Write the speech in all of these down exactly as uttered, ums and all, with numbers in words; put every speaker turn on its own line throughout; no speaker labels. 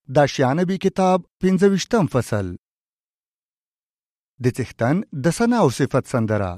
د اشعیا نبی کتاب پنځه ویشتم فصل. د څښتن د ثنا او صفت سندره.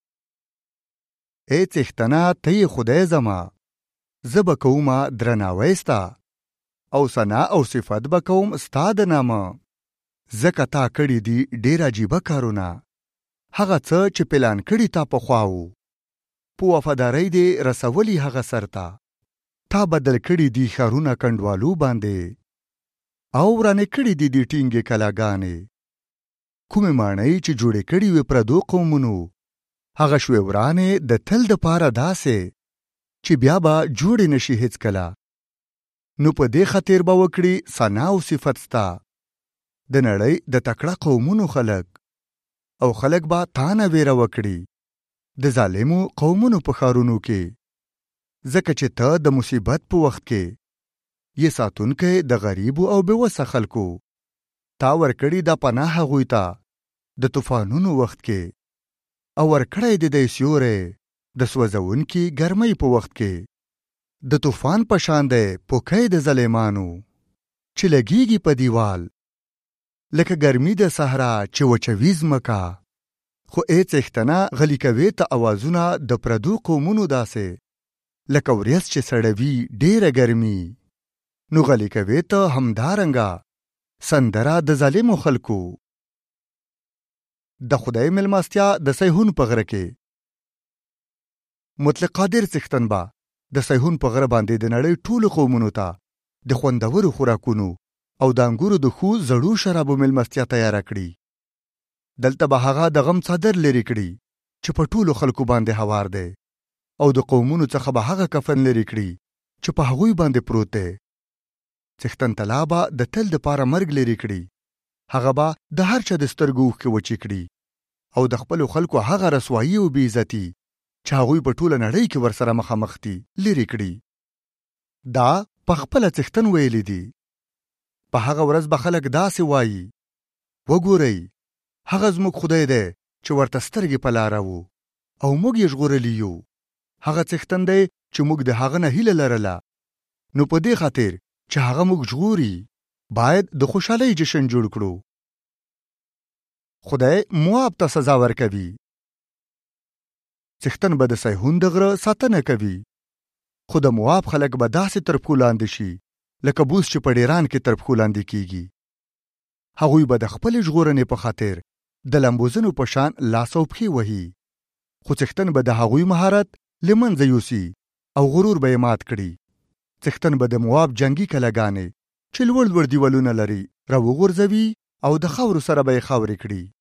ای څښتنه ته یې خدای زما، زه به کومه درناوی ستا، او ثنا او صفت به کوم ستا د نامه. ځکه تا کړي دي ډېر عجیبه کارونه، هغه څه چې پلان کړي تا پخوا وو. په وفادارۍ دې رسولي هغه سر ته، تا بدل کړي دي ښارونه کنډوالو باندې، او ورانې کړي دي دې ټینګې کلاګانې. کومې ماڼۍ چې جوړې کړي وې پردو قومونو، هغه شوې ورانې د تل دپاره داسې چې بیا به جوړې نشي هېڅکله. نو په دې خاطر به وکړي ثنا او صفت ستا د نړۍ د تکړه قومونو خلک، او خلک به تا نه ویره وکړي د ظالمو قومونو په ښارونو کې. ځکه چې ته د مصیبت په وخت کې یې ساتونکی د غریبو او بېوسه خلکو. تا ورکړي دا پناه هغوی ته د طوفانونو وخت کې، او ورکړی د دی سیوری د سوځونکي ګرمۍ په وخت کې. د طوفان په شان دی پوکی د ظالمانو چې لګیږي په دیوال، لکه ګرمي د صحرا چې وچوي ځمکه. خو ای څښتنه غلي کوې ته اوازونه د پردو قومونو داسې، لکه وریځ چې سړوي ډېره ګرمي. نو غلي کوې ته همدارنګه سندره د ظالمو خلکو. د خدای مېلمستیا د صهیون په غره کې. مطلق قادر څښتن به د صهیون په غره باندې د نړۍ ټولو قومونو ته د خوندورو خوراکونو او د انګورو د ښو زړو شرابو مېلمستیا تیاره کړي. دلته به هغه د غم څادر لرې کړي چې په ټولو خلکو باندې هوار دی، او د قومونو څخه به هغه کفن لرې کړي چې په هغوی باندې پروت دی. څښتن تلا به د تل دپاره مرګ لرې کړي، هغه به د هر چا د سترګو اوښکې وچې کړي، او د خپلو خلکو هغه رسوایي او بېعزتي چې هغوی په ټوله نړۍ کې ورسره مخامخ دي لرې کړي. دا په خپله څښتن ویلي دي. په هغه ورځ به خلک داسې وایي، وګورئ هغه زموږ خدای دی چې ورته سترګې په لاره وو، او موږ یې ژغورلی یو. هغه څښتن دی چې موږ د هغه نه هیله لرله. نو په دې خاطر چې هغه موږ ژغوري، باید د خوشحالۍ جشن جوړ کړو. خدای مواب ته سزا ورکوي. څښتن به د صهیون د غره ساتنه کوي، خو د مواب خلک به داسې تر پښو لاندې شي لکه بوس چې په ډیران کې تر پښو لاندې کیږي. هغوی به د خپلې ژغورنې په خاطر د لمبوزنو په شان لاس او پښې وهي، خو څښتن به د هغوی مهارت له منځه یوسي او غرور به یې مات کړي. څښتن به د مواب جنګي کلاګانې چې لوړ لوړ دیوالونه لري راوغورځوي، او د خاورو سره به یې خاورې کړي.